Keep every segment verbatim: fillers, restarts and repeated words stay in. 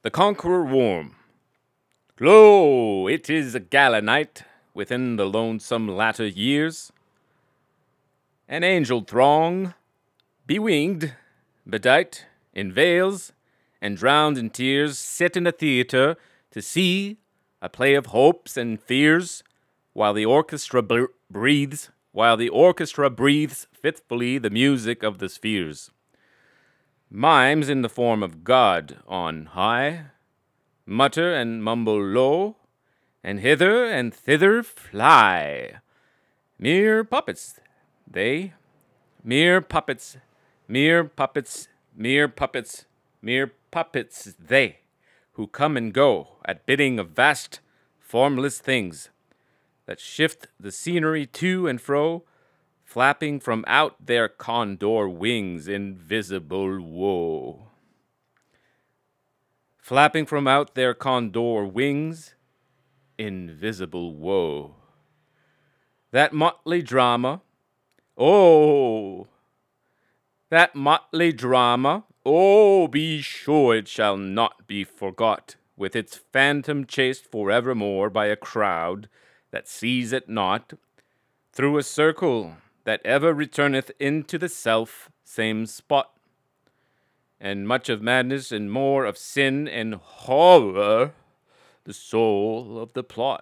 The Conqueror warm. Lo, it is a gala night within the lonesome latter years. An angel throng, bewinged, bedight in veils, and drowned in tears, sit in a theater to see a play of hopes and fears, while the orchestra br- breathes, while the orchestra breathes fitfully the music of the spheres. Mimes in the form of God on high mutter and mumble low, and hither and thither fly. Mere puppets, they, mere puppets, mere puppets, mere puppets, mere puppets, they, who come and go at bidding of vast, formless things that shift the scenery to and fro, flapping from out their condor wings invisible woe. Flapping from out their condor wings, invisible woe. That motley drama, oh, that motley drama, oh, be sure it shall not be forgot, with its phantom chased forevermore by a crowd that sees it not, through a circle that ever returneth into the self same spot. And much of madness and more of sin and horror, the soul of the plot.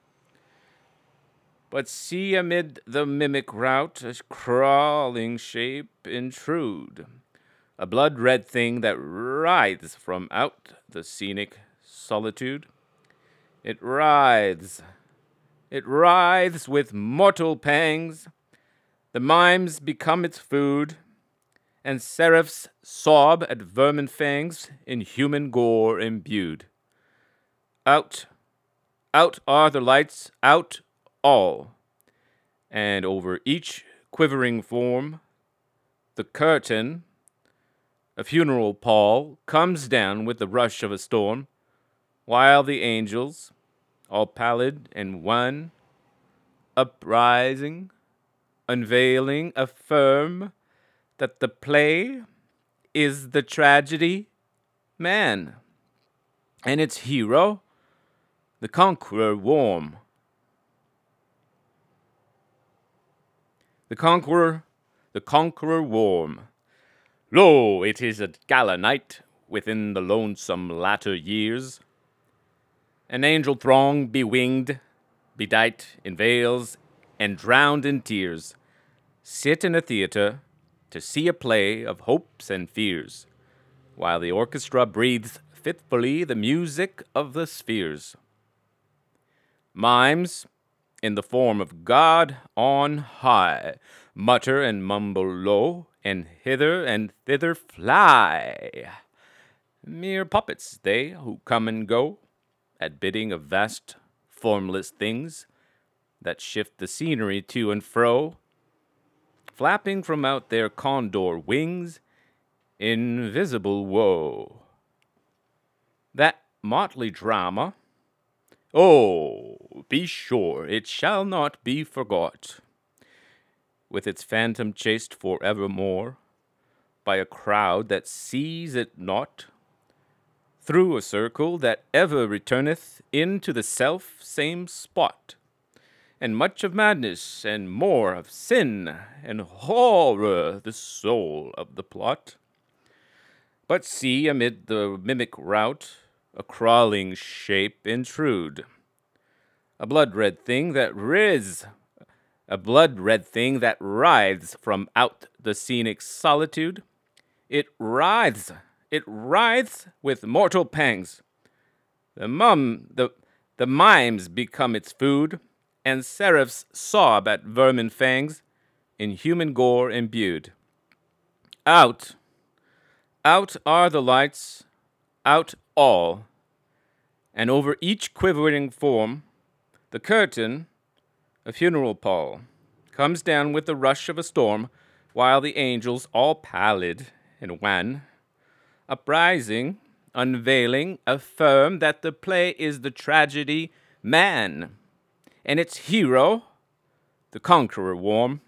But see amid the mimic rout a crawling shape intrude, a blood-red thing that writhes from out the scenic solitude. It writhes, it writhes with mortal pangs, the mimes become its food, and seraphs sob at vermin fangs in human gore imbued. Out, out are the lights, out all, and over each quivering form, the curtain, a funeral pall, comes down with the rush of a storm, while the angels, all pallid and wan, uprising, unveiling, affirm that the play is the tragedy man, and its hero, the conqueror warm. The conqueror, the conqueror warm. Lo, it is a gala night within the lonesome latter years. An angel throng bewinged, bedight in veils, and drowned in tears, sit in a theater to see a play of hopes and fears, while the orchestra breathes fitfully the music of the spheres. Mimes, in the form of God on high, mutter and mumble low, and hither and thither fly. Mere puppets they, who come and go at bidding of vast, formless things that shift the scenery to and fro, flapping from out their condor wings, invisible woe. That motley drama, oh, be sure it shall not be forgot, with its phantom chased forevermore by a crowd that sees it not, through a circle that ever returneth into the self same spot, and much of madness and more of sin and horror the soul of the plot. But see amid the mimic rout a crawling shape intrude, a blood-red thing that riz, a blood-red thing that writhes from out the scenic solitude. It writhes, it writhes with mortal pangs. The mum, the the mimes become its food, and seraphs sob at vermin fangs, in human gore imbued. Out, out are the lights, out all, and over each quivering form, the curtain, a funeral pall, comes down with the rush of a storm, while the angels, all pallid and wan, uprising, unveiling, affirm that the play is the tragedy man, and its hero, the conqueror warm.